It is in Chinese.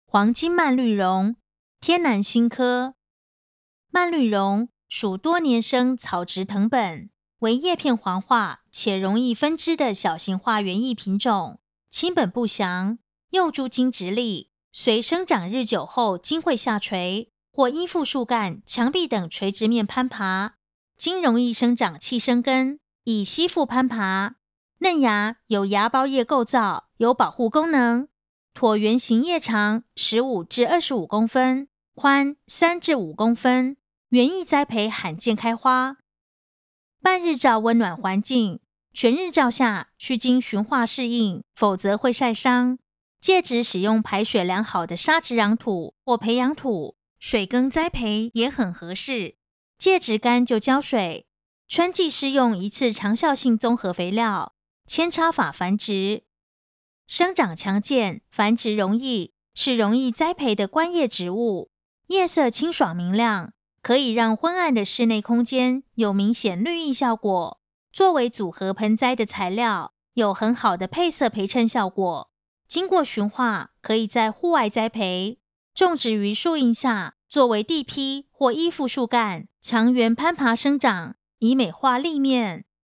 黄金蔓绿绒，天南星科。蔓绿绒属多年生草植藤本，为叶片黄化且容易分枝的小型化园艺品种，亲本不详，幼株茎直立，随生长日久后茎会下垂，或依附树干、墙壁等垂直面攀爬。茎容易生长气生根，以吸附攀爬。嫩芽有芽苞叶构造，有保护功能。椭圆形叶长15至25公分，宽3至5公分。园艺栽培罕见开花。半日照温暖环境，全日照下需经循化适应，否则会晒伤。借质使用排水良好的沙质壤土或培养土，水耕栽培也很合适。借质干就浇水，春季施用一次长效性综合肥料，扦插法繁殖。生长强健，繁殖容易，是容易栽培的观叶植物。叶色清爽明亮，可以让昏暗的室内空间有明显绿意效果。作为组合盆栽的材料，有很好的配色陪衬效果。经过驯化，可以在户外栽培，种植于树荫下，作为地披或依附树干，强缘攀爬生长，以美化立面。